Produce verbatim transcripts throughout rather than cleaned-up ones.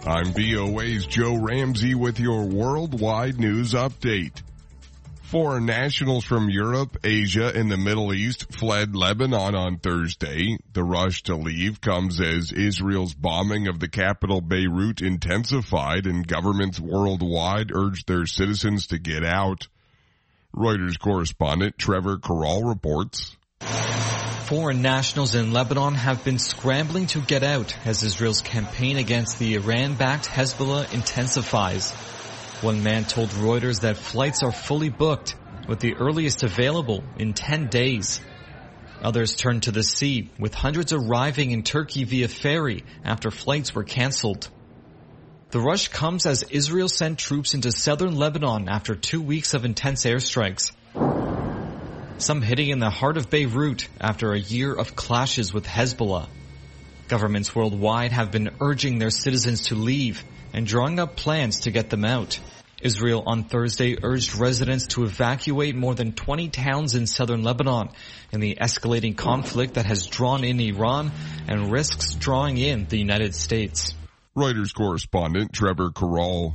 I'm V O A's Joe Ramsey with your worldwide news update. Foreign nationals from Europe, Asia, and the Middle East fled Lebanon on Thursday. The rush to leave comes as Israel's bombing of the capital Beirut intensified and governments worldwide urged their citizens to get out. Reuters correspondent Trevor Carroll reports. Foreign nationals in Lebanon have been scrambling to get out as Israel's campaign against the Iran-backed Hezbollah intensifies. One man told Reuters that flights are fully booked, with the earliest available in ten days. Others turned to the sea, with hundreds arriving in Turkey via ferry after flights were canceled. The rush comes as Israel sent troops into southern Lebanon after two weeks of intense airstrikes. Some hitting in the heart of Beirut after a year of clashes with Hezbollah. Governments worldwide have been urging their citizens to leave and drawing up plans to get them out. Israel on Thursday urged residents to evacuate more than twenty towns in southern Lebanon in the escalating conflict that has drawn in Iran and risks drawing in the United States. Reuters correspondent Trevor Carroll.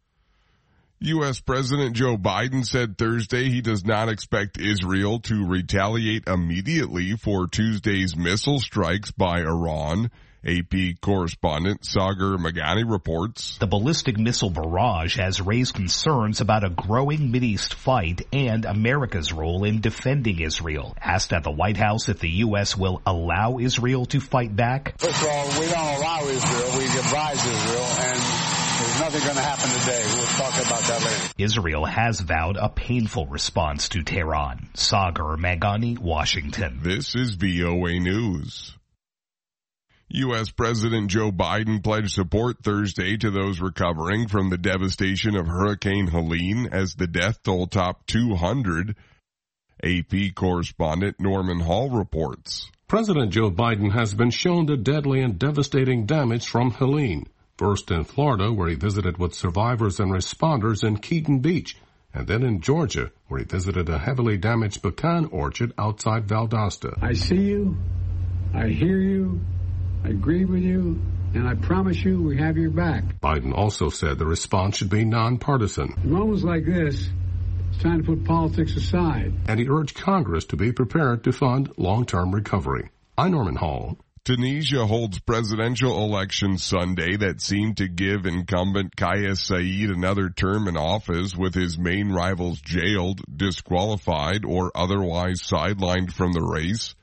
U S President Joe Biden said Thursday he does not expect Israel to retaliate immediately for Tuesday's missile strikes by Iran. A P correspondent Sagar Meghani reports. The ballistic missile barrage has raised concerns about a growing Mideast fight and America's role in defending Israel. Asked at the White House if the U S will allow Israel to fight back. First of all, we don't allow Israel. We advise Israel, and there's nothing going to happen today. We'll talk about that later. Israel has vowed a painful response to Tehran. Sagar Meghani, Washington. This is V O A News. U S President Joe Biden pledged support Thursday to those recovering from the devastation of Hurricane Helene as the death toll topped two hundred. A P correspondent Norman Hall reports. President Joe Biden has been shown the deadly and devastating damage from Helene. First in Florida, where he visited with survivors and responders in Keaton Beach, and then in Georgia, where he visited a heavily damaged pecan orchard outside Valdosta. I see you. I hear you. I agree with you, and I promise you we have your back. Biden also said the response should be nonpartisan. In moments like this, it's time to put politics aside. And he urged Congress to be prepared to fund long-term recovery. I'm Norman Hall. Tunisia holds presidential elections Sunday that seem to give incumbent Kais Saied another term in office, with his main rivals jailed, disqualified, or otherwise sidelined from the race.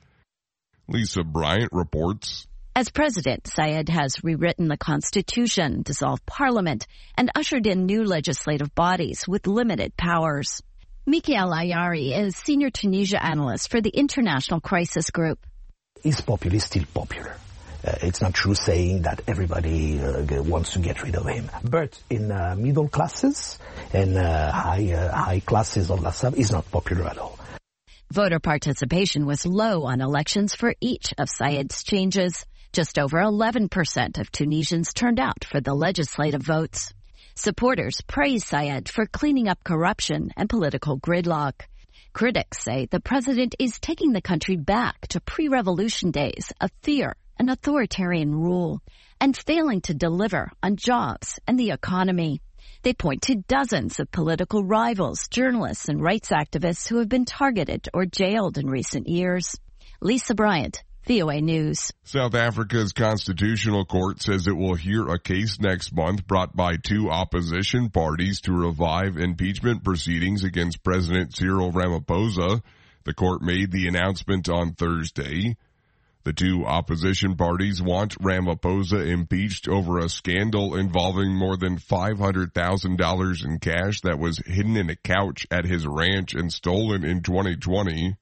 Lisa Bryant reports. As president, Saied has rewritten the constitution, dissolved parliament, and ushered in new legislative bodies with limited powers. Mikael Ayari is senior Tunisia analyst for the International Crisis Group. Is popular is still popular. Uh, it's not true saying that everybody uh, wants to get rid of him. But in uh, middle classes and uh, high uh, high classes of La Salle, he's not popular at all. Voter participation was low on elections for each of Saied's changes. Just over eleven percent of Tunisians turned out for the legislative votes. Supporters praise Saied for cleaning up corruption and political gridlock. Critics say the president is taking the country back to pre-revolution days of fear and authoritarian rule and failing to deliver on jobs and the economy. They point to dozens of political rivals, journalists, and rights activists who have been targeted or jailed in recent years. Lisa Bryant, V O A News. South Africa's Constitutional Court says it will hear a case next month brought by two opposition parties to revive impeachment proceedings against President Cyril Ramaphosa. The court made the announcement on Thursday. The two opposition parties want Ramaphosa impeached over a scandal involving more than five hundred thousand dollars in cash that was hidden in a couch at his ranch and stolen in twenty twenty.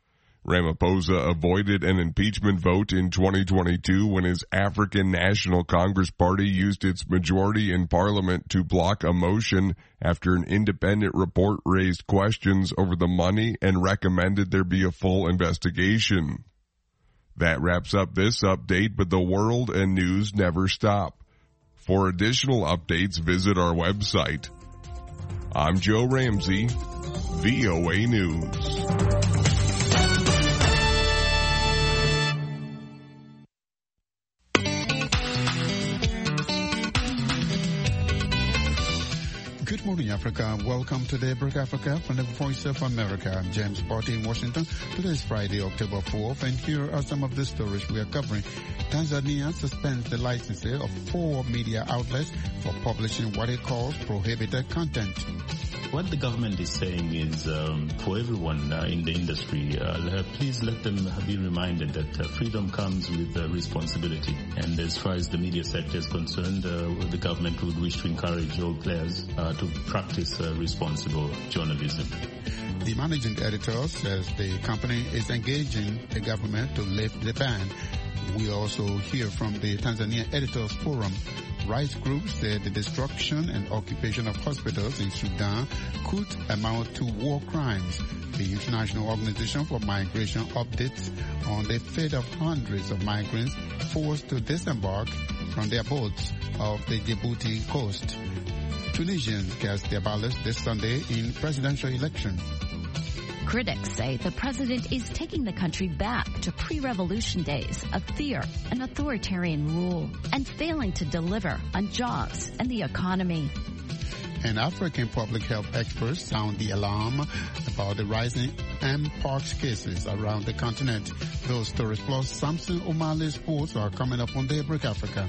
Ramaphosa avoided an impeachment vote in twenty twenty-two when his African National Congress Party used its majority in Parliament to block a motion after an independent report raised questions over the money and recommended there be a full investigation. That wraps up this update, but the world and news never stop. For additional updates, visit our website. I'm Joe Ramsey, V O A News. morning, Africa. Welcome to Daybreak Africa from the Voice of America. I'm James Botti in Washington. Today is Friday, October fourth, and here are some of the stories we are covering. Tanzania suspends the licensing of four media outlets for publishing what it calls prohibited content. What the government is saying is um, for everyone uh, in the industry, uh, please let them be reminded that uh, freedom comes with uh, responsibility. And as far as the media sector is concerned, uh, the government would wish to encourage all players uh, to practice uh, responsible journalism. The managing editor says the company is engaging the government to lift the ban. We also hear from the Tanzania Editors Forum. Rights groups said the destruction and occupation of hospitals in Sudan could amount to war crimes. The International Organization for Migration updates on the fate of hundreds of migrants forced to disembark from their boats off the Djibouti coast. Tunisians cast their ballots this Sunday in presidential election. Critics say the president is taking the country back to pre-revolution days of fear and authoritarian rule and failing to deliver on jobs and the economy. And African public health experts sound the alarm about the rising Mpox cases around the continent. Those stories plus Samson O'Malley's sports are coming up on Daybreak Africa.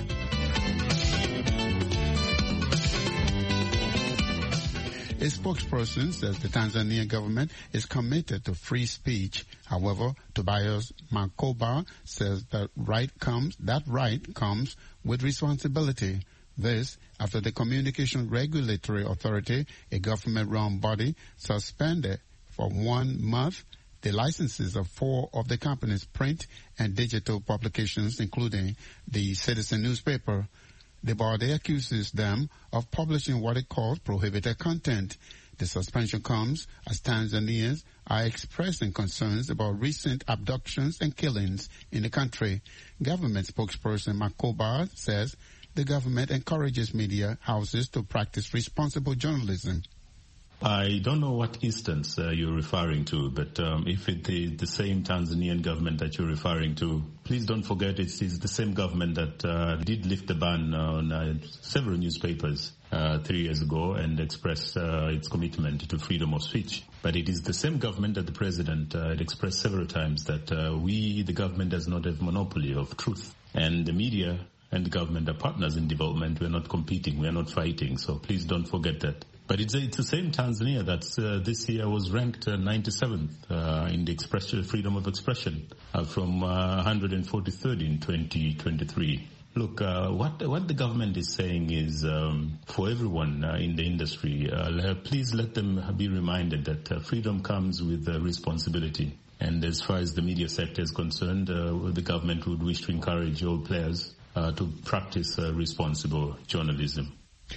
A spokesperson says the Tanzanian government is committed to free speech. However, Tobias Mankoba says that right comes that right comes with responsibility. This after the Communication Regulatory Authority, a government-run body, suspended for one month the licenses of four of the company's print and digital publications, including the Citizen newspaper. The body accuses them of publishing what it calls prohibited content. The suspension comes as Tanzanians are expressing concerns about recent abductions and killings in the country. Government spokesperson Makoba says the government encourages media houses to practice responsible journalism. I don't know what instance uh, you're referring to, but um, if it is the same Tanzanian government that you're referring to, please don't forget it is the same government that uh, did lift the ban on uh, several newspapers uh, three years ago and expressed uh, its commitment to freedom of speech. But it is the same government that the president uh, had expressed several times that uh, we, the government, does not have monopoly of truth. And the media and the government are partners in development. We're not competing. We're not fighting. So please don't forget that. But it's, it's the same Tanzania that uh, this year was ranked uh, ninety-seventh uh, in the expression, freedom of expression uh, from uh, one hundred forty-third in twenty twenty-three. Look, uh, what what the government is saying is um, for everyone uh, in the industry, uh, please let them be reminded that uh, freedom comes with uh, responsibility. And as far as the media sector is concerned, uh, the government would wish to encourage all players uh, to practice uh, responsible journalism.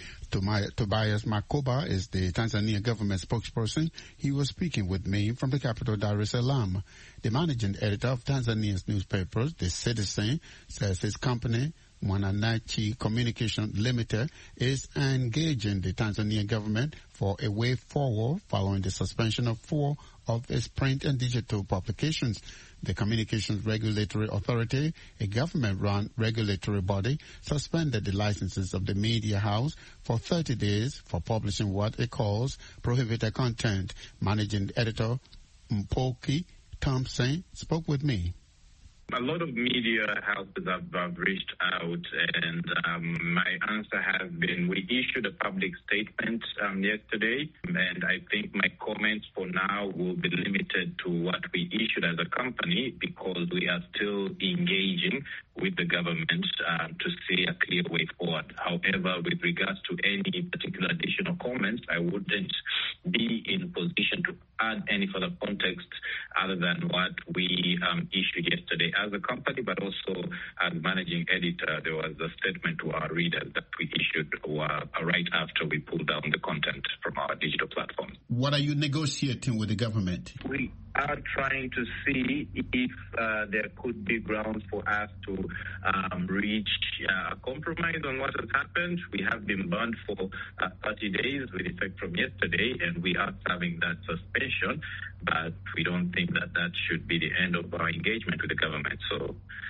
Tobias Makoba is the Tanzania government spokesperson. He was speaking with me from the capital, Dar es Salaam. The managing editor of Tanzania's newspapers, The Citizen, says his company, Mwananchi Communication Limited, is engaging the Tanzanian government for a way forward following the suspension of four of its print and digital publications. The Communications Regulatory Authority, a government-run regulatory body, suspended the licenses of the media house for thirty days for publishing what it calls prohibited content. Managing editor Mpoki Thompson spoke with me. A lot of media houses have, have reached out, and um, my answer has been we issued a public statement um, yesterday, and I think my comments for now will be limited to what we issued as a company because we are still engaging with the government uh, to see a clear way forward. However, with regards to any particular additional comments, I wouldn't be in a position to add any further context other than what we um, issued yesterday as a company, but also as managing editor, there was a statement to our readers that we issued uh, right after we pulled down the content from our digital platform. What are you negotiating with the government? We are trying to see if uh, there could be grounds for us to um, reach uh, a compromise on what has happened. We have been banned for uh, thirty days with effect from yesterday, and we are serving that suspension, but we don't think that that should be the end of our engagement with the government. So, yeah,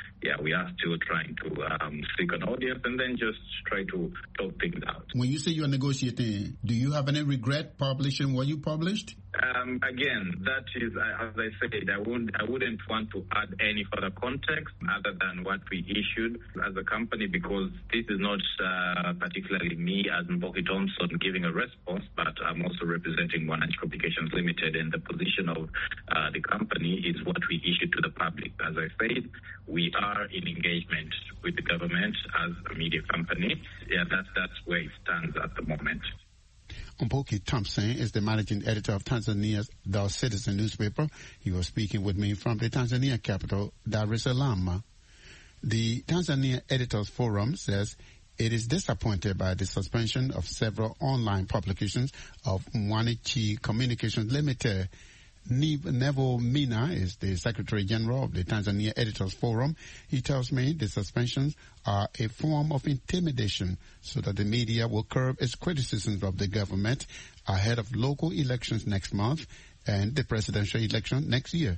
we are still trying to um, seek an audience and then just try to talk things out. When you say you're negotiating, do you have any regret publishing what you published? Um, again, that is, as I said, I wouldn't, I wouldn't want to add any further context other than what we issued as a company, because this is not uh, particularly me as Mboki Thompson giving a response, but I'm also representing Mwananchi Communications Limited, and the position of uh, the company is what we issued to the public. As I said, we are in engagement with the government as a media company. Yeah, that's, that's where it stands at the moment. Mboki Thompson is the managing editor of Tanzania's The Citizen newspaper. He was speaking with me from the Tanzania capital, Dar es Salaam. The Tanzania Editors Forum says it is disappointed by the suspension of several online publications of Mwananchi Communications Limited. Neville Mina is the Secretary General of the Tanzania Editors Forum. He tells me the suspensions are a form of intimidation so that the media will curb its criticisms of the government ahead of local elections next month and the presidential election next year.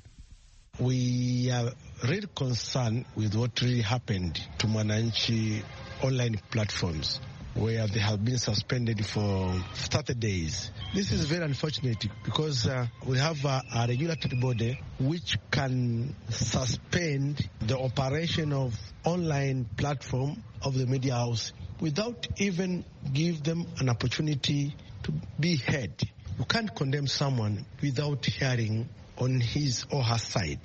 We are really concerned with what really happened to Mwananchi online platforms, where they have been suspended for thirty days. This is very unfortunate because uh, we have a, a regulatory body which can suspend the operation of online platform of the media house without even give them an opportunity to be heard. You can't condemn someone without hearing on his or her side.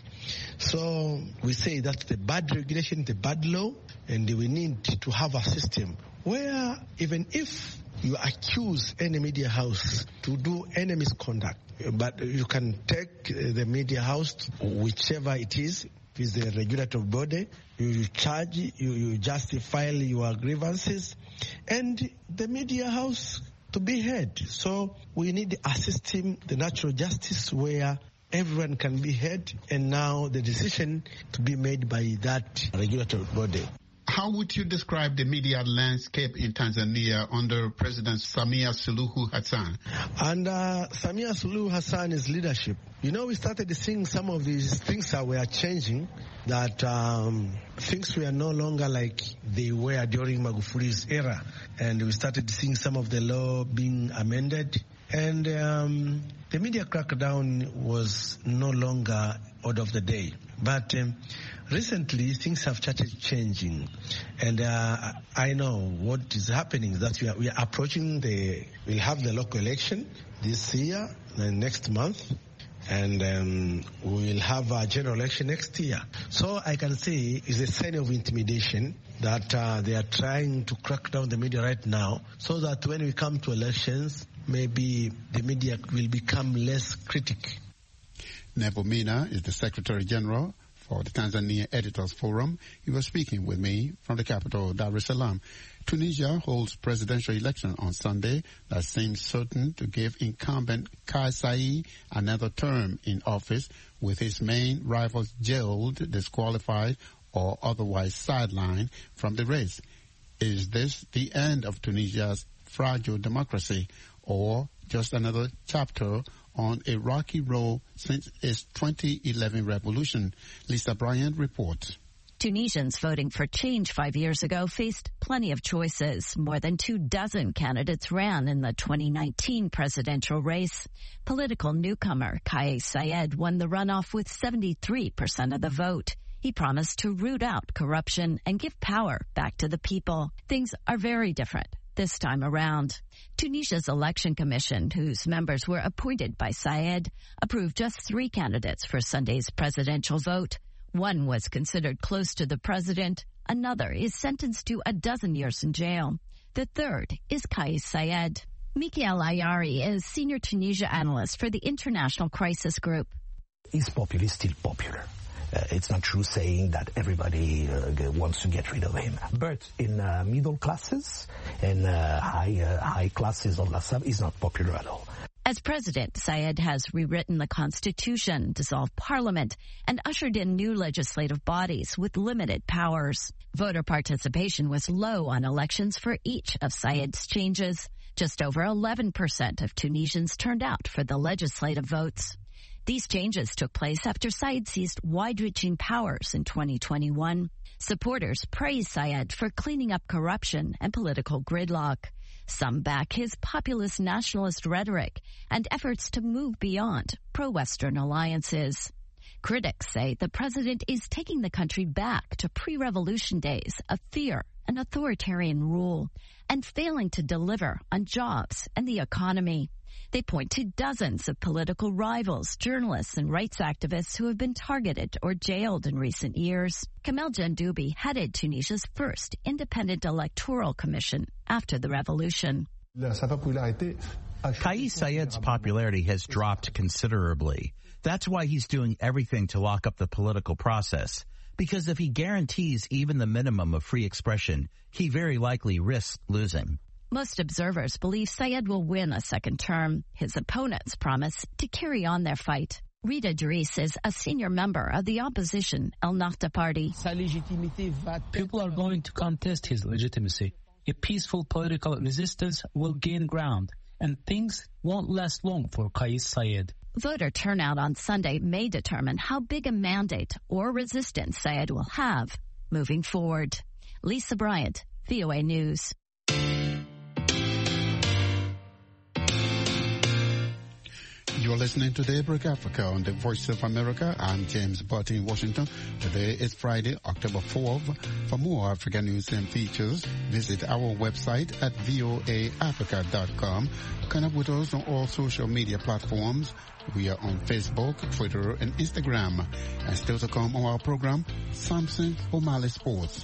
So we say that's the bad regulation, the bad law, and we need to have a system where even if you accuse any media house to do any misconduct, but you can take the media house, whichever it is, if it's the regulatory body, you charge, you, you justify your grievances, and the media house to be heard. So we need a system, the natural justice, where everyone can be heard, and now the decision to be made by that regulatory body. How would you describe the media landscape in Tanzania under President Samia Suluhu Hassan? Under Samia Suluhu Hassan's leadership, you know, we started seeing some of these things that were changing, that um, things were no longer like they were during Magufuli's era. And we started seeing some of the law being amended. And um, the media crackdown was no longer order of the day. But um, recently, things have started changing. And uh, I know what is happening, that we are, we are approaching the, we'll have the local election this year, and next month. And um, we will have a general election next year. So I can say it's a sign of intimidation that uh, they are trying to crack down the media right now, so that when we come to elections, maybe the media will become less critical. Neville Mina is the Secretary General for the Tanzania Editors Forum. He was speaking with me from the capital, Dar es Salaam. Tunisia holds presidential election on Sunday that seems certain to give incumbent Kais Saied another term in office, with his main rivals jailed, disqualified, or otherwise sidelined from the race. Is this the end of Tunisia's fragile democracy, or just another chapter on a rocky road since its twenty eleven revolution? Lisa Bryant reports. Tunisians voting for change five years ago faced plenty of choices. More than two dozen candidates ran in the twenty nineteen presidential race. Political newcomer Kais Saied won the runoff with seventy-three percent of the vote. He promised to root out corruption and give power back to the people. Things are very different this time around. Tunisia's election commission, whose members were appointed by Saied, approved just three candidates for Sunday's presidential vote. One was considered close to the president. Another is sentenced to a dozen years in jail. The third is Kais Saied. Mikael Ayari is senior Tunisia analyst for the International Crisis Group. Is popular, is still popular. Uh, it's not true saying that everybody uh, wants to get rid of him. But in uh, middle classes and uh, high uh, high classes of La Salle, he's not popular at all. As president, Saied has rewritten the constitution, dissolved parliament, and ushered in new legislative bodies with limited powers. Voter participation was low on elections for each of Saied's changes. Just over eleven percent of Tunisians turned out for the legislative votes. These changes took place after Sayed seized wide-reaching powers in twenty twenty-one. Supporters praise Sayed for cleaning up corruption and political gridlock. Some back his populist nationalist rhetoric and efforts to move beyond pro-Western alliances. Critics say the president is taking the country back to pre-revolution days of fear and authoritarian rule and failing to deliver on jobs and the economy. They point to dozens of political rivals, journalists, and rights activists who have been targeted or jailed in recent years. Kamel Jandoubi headed Tunisia's first independent electoral commission after the revolution. Kais Saied's popularity has dropped considerably. That's why he's doing everything to lock up the political process. Because if he guarantees even the minimum of free expression, he very likely risks losing. Most observers believe Sayed will win a second term. His opponents promise to carry on their fight. Rita Dries is a senior member of the opposition El Nahda party. People are going to contest his legitimacy. A peaceful political resistance will gain ground, and things won't last long for Kais Saied. Voter turnout on Sunday may determine how big a mandate or resistance Sayed will have moving forward. Lisa Bryant, V O A News. You're listening to Daybreak Africa on the Voice of America. I'm James Butt in Washington. Today is Friday, October fourth. For more African news and features, visit our website at voa africa dot com. Connect with us on all social media platforms. We are on Facebook, Twitter, and Instagram. And still to come on our program, Samson O'Malley Sports.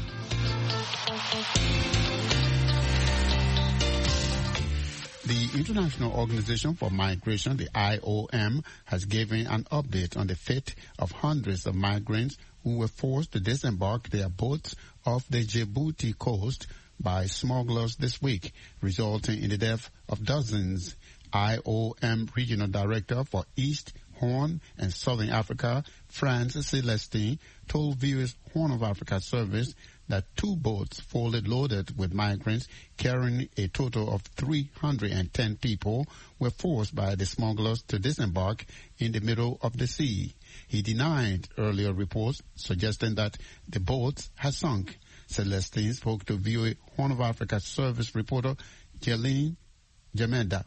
The International Organization for Migration, the I O M, has given an update on the fate of hundreds of migrants who were forced to disembark their boats off the Djibouti coast by smugglers this week, resulting in the death of dozens. I O M Regional Director for East, Horn, and Southern Africa, Franz Celestine, told viewers Horn of Africa Service that two boats fully loaded with migrants carrying a total of three hundred ten people were forced by the smugglers to disembark in the middle of the sea. He denied earlier reports suggesting that the boats had sunk. Celestine spoke to V O A Horn of Africa Service reporter Jelene Jamenda.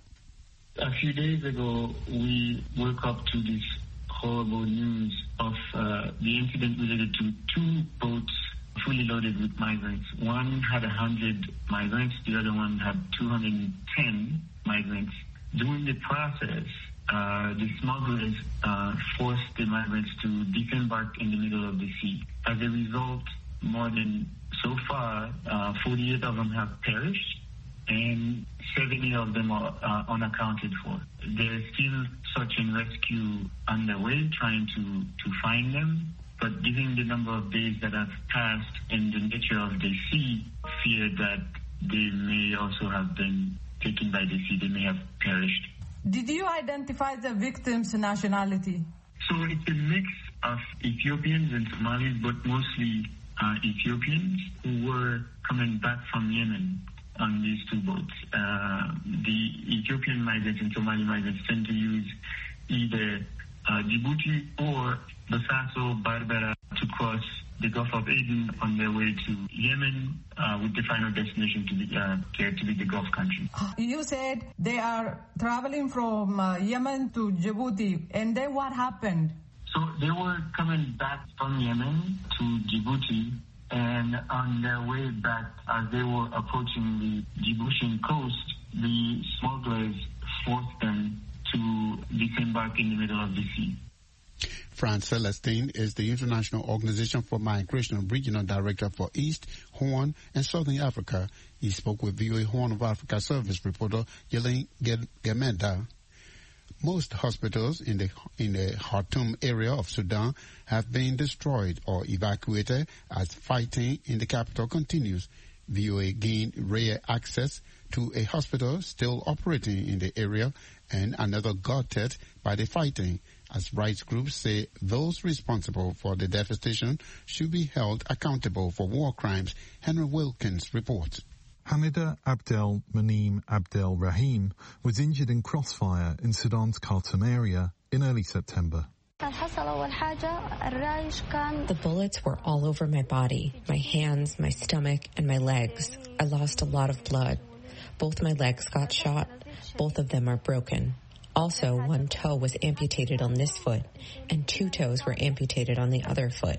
A few days ago, we woke up to this horrible news of uh, the incident related to two boats fully loaded with migrants. One had one hundred migrants, the other one had two hundred ten migrants. During the process, uh, the smugglers uh, forced the migrants to disembark in the middle of the sea. As a result, more than, so far, uh, forty-eight of them have perished, and seventy of them are uh, unaccounted for. There's still search and rescue underway, trying to, to find them. But given the number of days that have passed and the nature of the sea, fear that they may also have been taken by the sea, they may have perished. Did you identify the victims' nationality? So it's a mix of Ethiopians and Somalis, but mostly uh, Ethiopians who were coming back from Yemen on these two boats. Uh, the Ethiopian migrants and Somali migrants tend to use either uh, Djibouti or Bosaso, Berbera to cross the Gulf of Aden on their way to Yemen, uh, with the final destination to be, uh, to be the Gulf country. You said they are traveling from uh, Yemen to Djibouti, and then what happened? So they were coming back from Yemen to Djibouti, and on their way back, as they were approaching the Djiboutian coast, the smugglers forced them to disembark in the middle of the sea. Franz Celestine is the International Organization for Migration Regional Director for East, Horn, and Southern Africa. He spoke with V O A Horn of Africa Service reporter Jelene Jamenda. Most hospitals in the in the Khartoum area of Sudan have been destroyed or evacuated as fighting in the capital continues. V O A gained rare access to a hospital still operating in the area and another gutted by the fighting, as rights groups say those responsible for the devastation should be held accountable for war crimes. Henry Wilkins reports. Hamida Abdel Maneem Abdel Rahim was injured in crossfire in Sudan's Khartoum area in early September. The bullets were all over my body, my hands, my stomach, and my legs. I lost a lot of blood. Both my legs got shot. Both of them are broken. Also, one toe was amputated on this foot, and two toes were amputated on the other foot.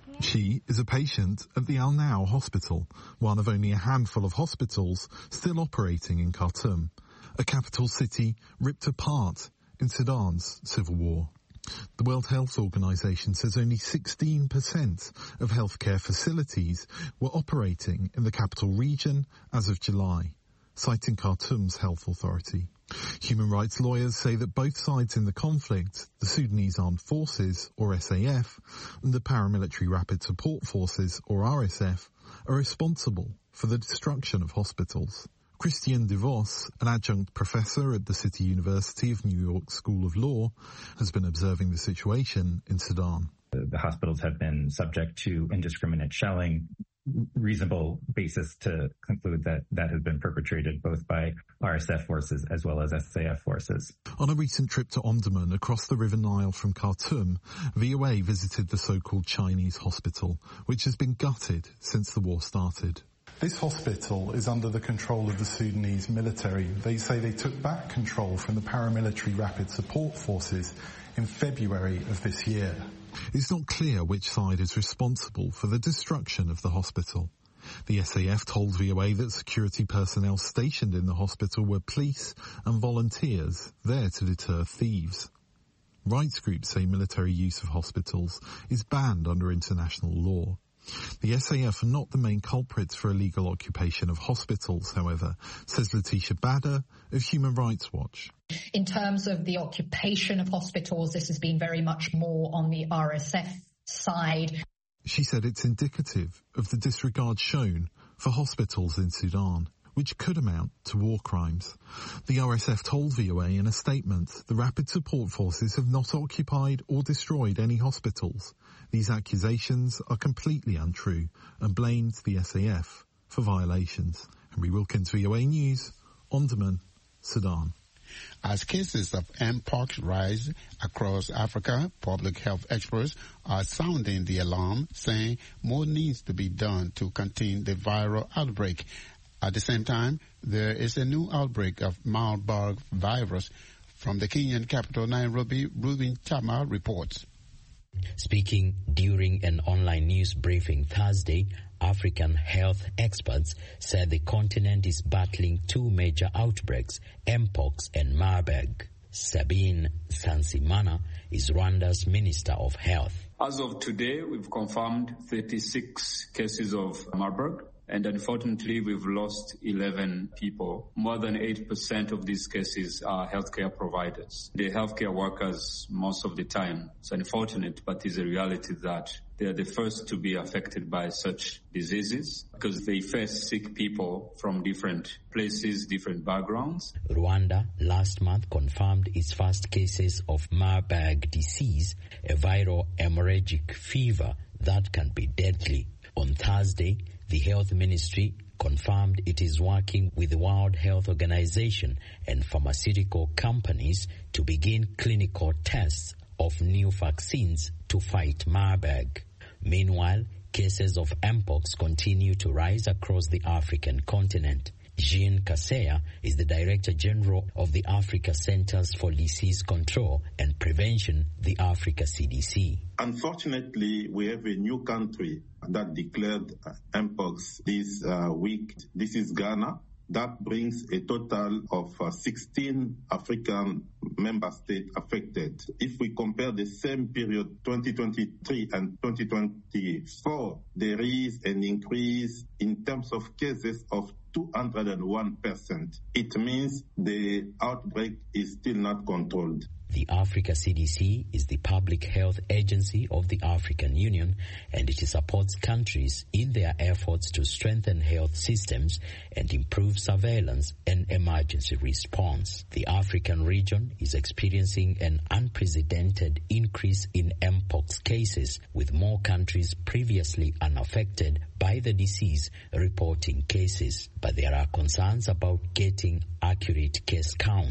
She is a patient at the Al Nau Hospital, one of only a handful of hospitals still operating in Khartoum, a capital city ripped apart in Sudan's civil war. The World Health Organization says only sixteen percent of healthcare facilities were operating in the capital region as of July, citing Khartoum's health authority. Human rights lawyers say that both sides in the conflict, the Sudanese Armed Forces, or S A F, and the Paramilitary Rapid Support Forces, or R S F, are responsible for the destruction of hospitals. Christian DeVos, an adjunct professor at the City University of New York School of Law, has been observing the situation in Sudan. The hospitals have been subject to indiscriminate shelling, reasonable basis to conclude that that has been perpetrated both by R S F forces as well as S A F forces. On a recent trip to Omdurman across the River Nile from Khartoum, V O A visited the so-called Chinese hospital, which has been gutted since the war started. This hospital is under the control of the Sudanese military. They say they took back control from the Paramilitary Rapid Support Forces in February of this year. It's not clear which side is responsible for the destruction of the hospital. The S A F told V O A that security personnel stationed in the hospital were police and volunteers there to deter thieves. Rights groups say military use of hospitals is banned under international law. The S A F are not the main culprits for illegal occupation of hospitals, however, says Letitia Bader of Human Rights Watch. In terms of the occupation of hospitals, this has been very much more on the R S F side. She said it's indicative of the disregard shown for hospitals in Sudan, which could amount to war crimes. The R S F told V O A in a statement the Rapid Support Forces have not occupied or destroyed any hospitals. These accusations are completely untrue and blamed the S A F for violations. Henry Wilkins, V O A News, Omdurman, Sudan. As cases of Mpox rise across Africa, public health experts are sounding the alarm, saying more needs to be done to contain the viral outbreak. At the same time, there is a new outbreak of Marburg virus. From the Kenyan capital, Nairobi, Reuben Chama reports. Speaking during an online news briefing Thursday, African health experts said the continent is battling two major outbreaks, Mpox and Marburg. Sabine Sansimana is Rwanda's Minister of Health. As of today, we've confirmed thirty-six cases of Marburg. And unfortunately, we've lost eleven people. More than eight percent of these cases are healthcare providers. The healthcare workers, most of the time, it's unfortunate, but it's a reality that they are the first to be affected by such diseases because they face sick people from different places, different backgrounds. Rwanda last month confirmed its first cases of Marburg disease, a viral hemorrhagic fever that can be deadly. On Thursday, the health ministry confirmed it is working with the World Health Organization and pharmaceutical companies to begin clinical tests of new vaccines to fight Marburg. Meanwhile, cases of Mpox continue to rise across the African continent. Jean Kaseya is the Director General of the Africa Centers for Disease Control and Prevention, the Africa C D C. Unfortunately, we have a new country that declared Mpox this uh, week. This is Ghana. That brings a total of uh, sixteen African member states affected. If we compare the same period, twenty twenty-three and twenty twenty-four, there is an increase in terms of cases of two hundred one percent. It means the outbreak is still not controlled. The Africa C D C is the public health agency of the African Union, and it supports countries in their efforts to strengthen health systems and improve surveillance and emergency response. The African region is experiencing an unprecedented increase in Mpox cases, with more countries previously unaffected by the disease reporting cases. But there are concerns about getting accurate case counts.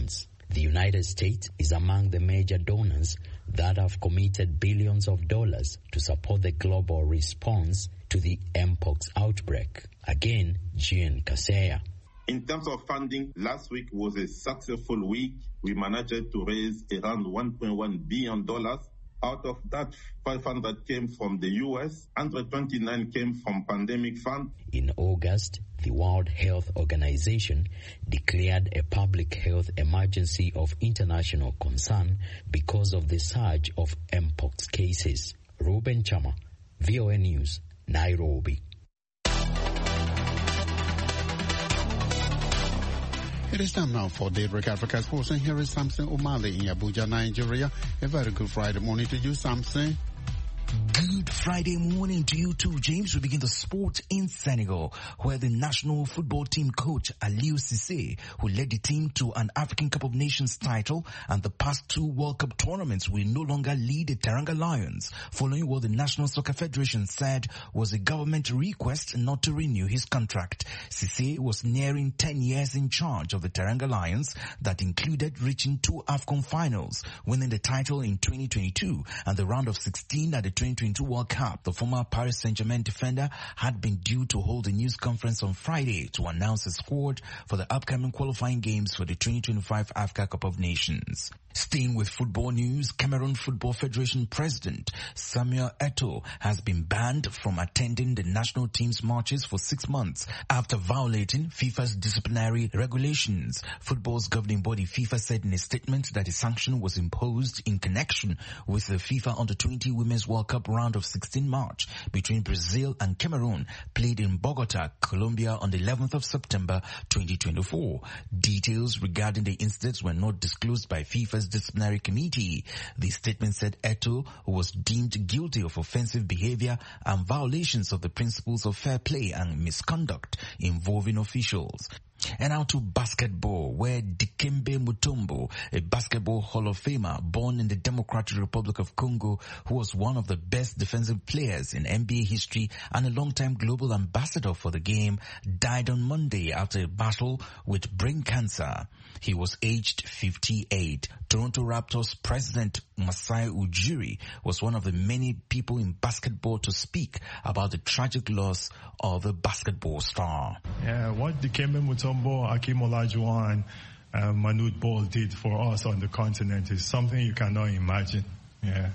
The United States is among the major donors that have committed billions of dollars to support the global response to the Mpox outbreak. Again, Jean Kaseya. In terms of funding, last week was a successful week. We managed to raise around one point one billion dollars. Out of that, five hundred came from the U S, one hundred twenty-nine came from Pandemic Fund. In August, the World Health Organization declared a public health emergency of international concern because of the surge of Mpox cases. Ruben Chama, V O A News, Nairobi. It is time now for Daybreak Africa Sports, and here is Samson O'Malley in Abuja, Nigeria. A very good Friday morning to you, Samson. Good Friday morning to you too, James. We begin the sport in Senegal, where the national football team coach Aliou Cissé, who led the team to an African Cup of Nations title and the past two World Cup tournaments, will no longer lead the Teranga Lions, following what the National Soccer Federation said was a government request not to renew his contract. Cissé was nearing ten years in charge of the Teranga Lions that included reaching two AFCON finals, winning the title in twenty twenty-two and the round of sixteen at the twenty twenty-two World Cup. The former Paris Saint-Germain defender had been due to hold a news conference on Friday to announce a squad for the upcoming qualifying games for the twenty twenty-five Africa Cup of Nations. Staying with football news, Cameroon Football Federation President Samuel Eto'o has been banned from attending the national team's matches for six months after violating FIFA's disciplinary regulations. Football's governing body FIFA said in a statement that the sanction was imposed in connection with the FIFA Under twenty Women's World Cup round of sixteen match between Brazil and Cameroon, played in Bogota, Colombia on the eleventh of September twenty twenty-four. Details regarding the incidents were not disclosed by FIFA's disciplinary committee. The statement said Eto'o was deemed guilty of offensive behavior and violations of the principles of fair play and misconduct involving officials. And now to basketball, where Dikembe Mutombo, a basketball Hall of Famer born in the Democratic Republic of Congo, who was one of the best defensive players in N B A history and a longtime global ambassador for the game, died on Monday after a battle with brain cancer. He was aged fifty-eight. Toronto Raptors president Masai Ujiri was one of the many people in basketball to speak about the tragic loss of a basketball star. Yeah, what Dikembe Mutombo, Hakeem Olajuwon, and Manute Bol did for us on the continent is something you cannot imagine. Yeah,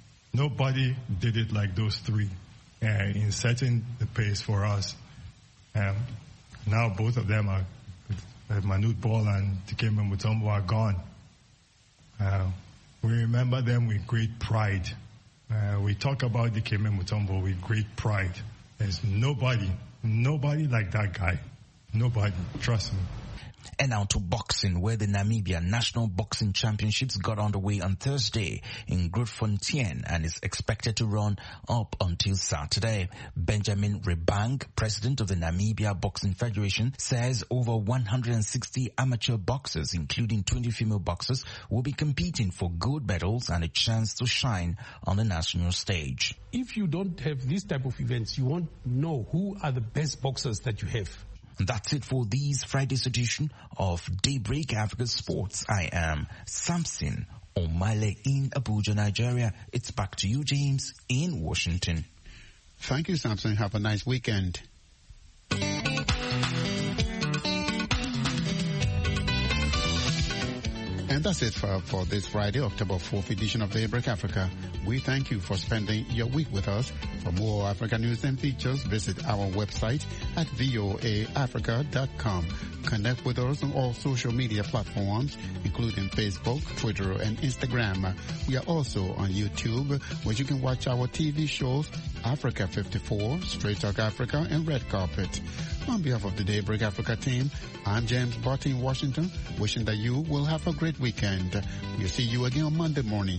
nobody did it like those three uh, in setting the pace for us. Um, now both of them are, uh, Manute Bol and Dikembe Mutombo are gone. Uh, we remember them with great pride. Uh, we talk about Dikembe Mutombo with great pride. There's nobody, nobody like that guy. Nobody, trust me. And now to boxing, where the Namibia National Boxing Championships got underway on Thursday in Grootfontein and is expected to run up until Saturday. Benjamin Rebang, president of the Namibia Boxing Federation, says over one hundred sixty amateur boxers, including twenty female boxers, will be competing for gold medals and a chance to shine on the national stage. If you don't have this type of events, you won't know who are the best boxers that you have. That's it for this Friday's edition of Daybreak Africa Sports. I am Samson O'Malley in Abuja, Nigeria. It's back to you, James, in Washington. Thank you, Samson. Have a nice weekend. And that's it for, for this Friday, October fourth edition of Daybreak Africa. We thank you for spending your week with us. For more Africa news and features, visit our website at voa africa dot com. Connect with us on all social media platforms, including Facebook, Twitter, and Instagram. We are also on YouTube, where you can watch our T V shows, Africa fifty-four, Straight Talk Africa, and Red Carpet. On behalf of the Daybreak Africa team, I'm James Barty in Washington, wishing that you will have a great weekend. We'll see you again on Monday morning.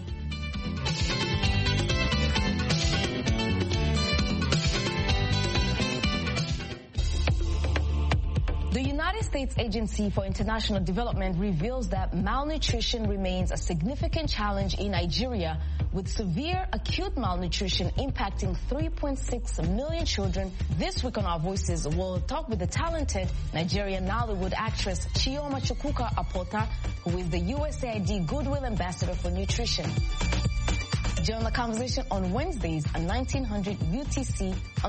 The United States Agency for International Development reveals that malnutrition remains a significant challenge in Nigeria, with severe acute malnutrition impacting three point six million children. This week on Our Voices, we'll talk with the talented Nigerian Nollywood actress Chioma Chukwuka Apota, who is the U S A I D Goodwill Ambassador for Nutrition. Join the conversation on Wednesdays at nineteen hundred U T C.